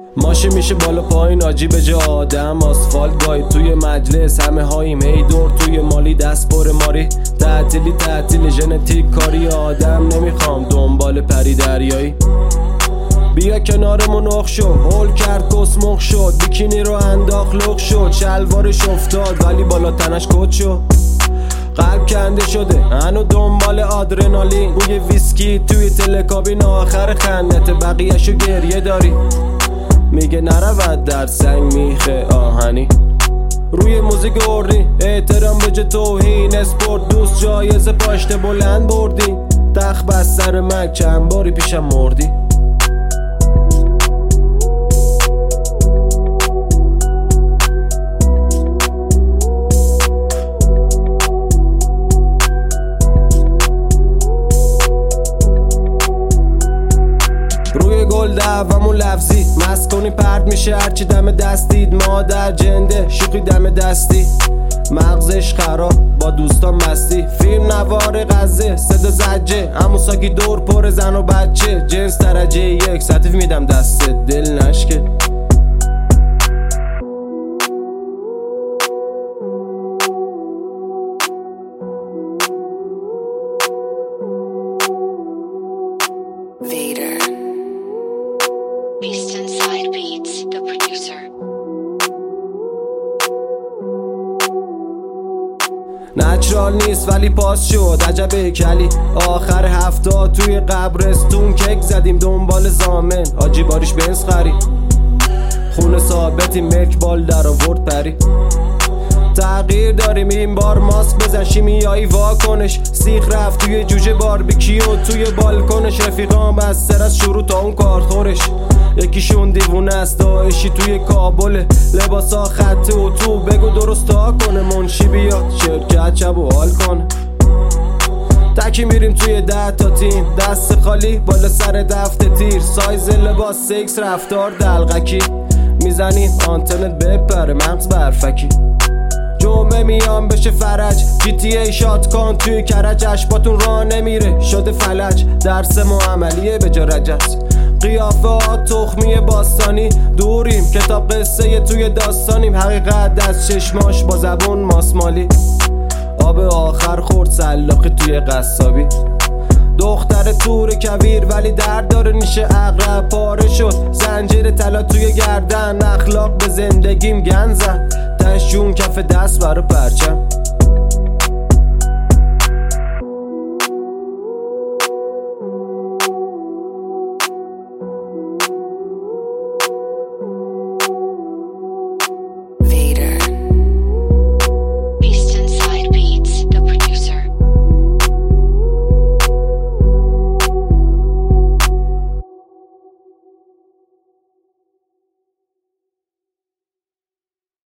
ماشی میشه بالا پایین آجی به جا آدم آسفالت گای توی مجلس همه هاییم هی دور توی مالی دست پر ماری تعطیل ژنتیک کاری آدم نمیخوام دنبال پری دریایی بیا کنارمون اخ شد هول کرد کسمخ شد بیکینی رو انداخت لخ شد شلوارش افتاد ولی بالا تنش کت شد قلب کنده شده هنو دنبال آدرنالین بوی ویسکی توی تلکابین آخر خندت بقیهشو گریه داری میگه نرود در سنگ میخه آهنی روی موزیک اردی احترام به جه توهین اسپورت دوست جایزه پاشته بلند بردی تخت بس سر مک چند باری پیشم مردی روی گل دعوامون لفظی مست کنی پرد میشه هرچی دم دستید مادر جنده شوخی دم دستی مغزش خراب با دوستان مستی فیلم نوار غزه صدا زجه همون ساکی دور پر زن و بچه جنس درجه 1 سطیف میدم دست دل نشکه Vader. Beast Inside Beats, the producer. نچرال نیست ولی پاس شد عجب هیکلی آخر هفته توی قبرستون کک زدیم دنبال زامن آجی باریش بنز خرید خونه ثابتی ملک بال در آورد پری تغییر داریم این بار ماسک بزن شیمیایی واکنش سیخ رفت توی جوجه باربیکیو توی بالکنش رفیقام از سر از شروع تا اون کارخورش یکیشون دیوونه است داعشی توی کابل لباسا خط اتو بگو درست تا کنه منشی بیاد شرکت شب و حال کنه تکی میریم توی 10 تا تیم دست خالی بالا سر دفت تیر سایز لباس سکس رفتار دلغکی میزنیم آنتنت بپره مغز برفکی جمعه میام بشه فرج جی تی ای شات کن توی کرج اشباتون راه نمیره شده فلج درس معاملیه به جا رجز قیافه ها تخمی باستانی دوریم کتاب قصه توی داستانیم حقیقت از چشماش با زبون ماسمالی آب آخر خورد سلاخی توی قصابی دختر تور کویر ولی درد داره نیشه اقرب پاره شد زنجیر طلا توی گردن اخلاق به زندگیم گن زد تش جون کف دست برا پرچم